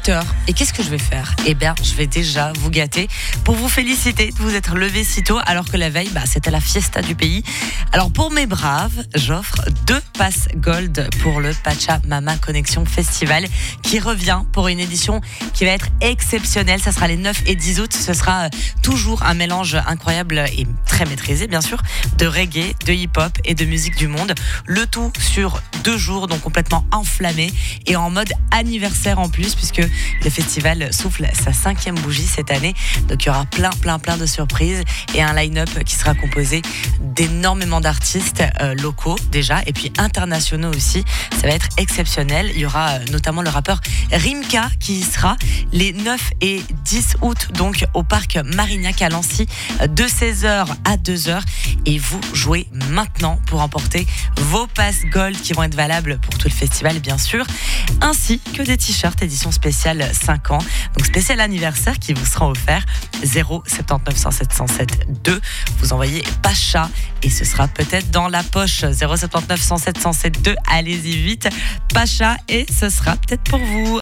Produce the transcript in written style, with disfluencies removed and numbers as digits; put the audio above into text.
8h. Et qu'est-ce que je vais faire ? Eh bien, je vais déjà vous gâter pour vous féliciter de vous être levé si tôt, alors que la veille, c'était la fiesta du pays. Alors pour mes braves, j'offre 2 passes gold pour le Pachamama Connexion Festival qui revient pour une édition qui va être exceptionnelle. Ça sera les 9 et 10 août. Ce sera toujours un mélange incroyable et très maîtrisé, bien sûr, de reggae, de hip-hop et de musique du monde. Le tout sur 2 jours, donc complètement enflammé et en mode anniversaire en plus, puisque le festival souffle sa 5e bougie cette année. Donc il y aura plein de surprises et un line-up qui sera composé d'énormément d'artistes locaux déjà et puis internationaux aussi. Ça va être exceptionnel. Il y aura notamment le rappeur Rimka qui y sera les 9 et 10 août, donc au parc Marignac à Lancy, de 16h à 2h. Et vous jouez maintenant pour emporter vos passes gold qui vont être valables pour tout le festival, bien sûr, ainsi que des t-shirts édition spéciale 5 ans, donc spécial anniversaire qui vous sera offert. 079 107 107 2. Vous envoyez Pacha et ce sera peut-être dans la poche. 079 107 107 2. Allez-y vite, Pacha, et ce sera peut-être pour vous.